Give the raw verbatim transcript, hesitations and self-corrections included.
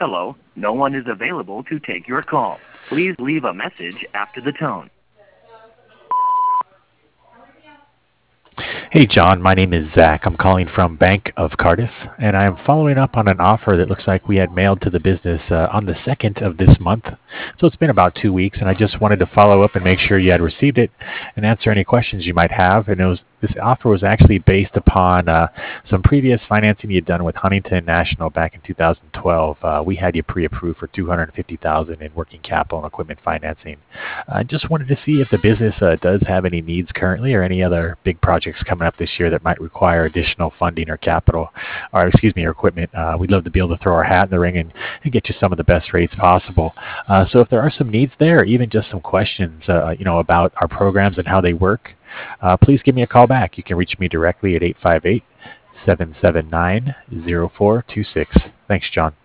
Hello, no one is available to take your call. Please leave a message after the tone. Hey, John, my name is Zach. I'm calling from Bank of Cardiff, and I'm following up on an offer that looks like we had mailed to the business uh, on the second of this month. So it's been about two weeks, and I just wanted to follow up and make sure you had received it and answer any questions you might have. And it was this offer was actually based upon uh, some previous financing you had done with Huntington National back in two thousand twelve. Uh, we had you pre-approved for two hundred fifty thousand dollars in working capital and equipment financing. I just wanted to see if the business uh, does have any needs currently or any other big projects coming up this year that might require additional funding or capital, or excuse me, or equipment. Uh, we'd love to be able to throw our hat in the ring and, and get you some of the best rates possible. Uh, so if there are some needs there, or even just some questions, uh, you know, about our programs and how they work, uh, please give me a call back. You can reach me directly at eight five eight, seven seven nine, zero four two six. Thanks, John.